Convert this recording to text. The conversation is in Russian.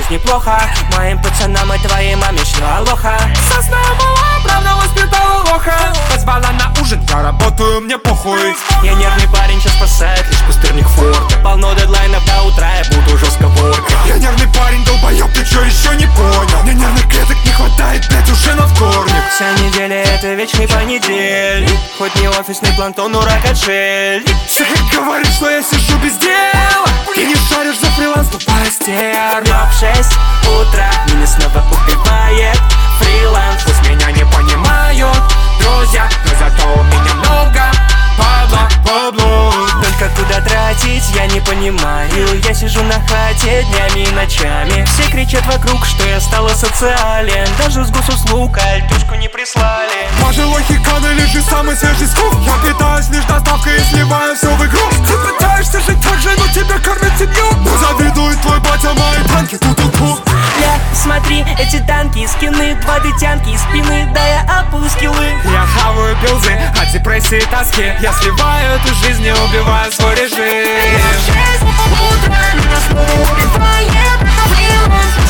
жизни плохо. Моим пацанам и твоей маме шлю алоха. Сосна была, правда воспитала лоха. Позвала на ужин, я работаю, мне похуй. Я нервный парень, сейчас спасает лишь пустырник форта. Полно дедлайнов до утра, я буду жестко воркать. Я нервный парень, долбоёб, ты чё еще не понял? Мне нервных клеток не хватает, блять, уже на вторник. Вся неделя это вечный понедельник. Хоть не офисный планктон, но рак-отшельник. Шахер говорит, что я сижу без дела. Ты не шаришь за фриланс, тупая стерва. Но в 6 утра меня снова убивает фриланс. Пусть меня не понимают друзья, но зато у меня много бабла. Только куда тратить, я не понимаю. Я сижу на хате днями и ночами. Все кричат вокруг, что я стал асоциален. Даже с госуслуг альтушку не прислали. Пожилой хикан или же самый свежий скуп. Я питаюсь лишь доставкой и сливаю все в игру. Ты пытаешься жить так же, но тебя кормят семью. Но завидует твой батя мои танки, ту-ту-ту. Ля, смотри, эти танки, скины, 2 дытянки из спины, да я апаю скиллы. Я хаваю пилзы от депрессии и тоски. Я сливаю эту жизнь и убиваю свой режим. В 6 утра меня снова убивает фриланс.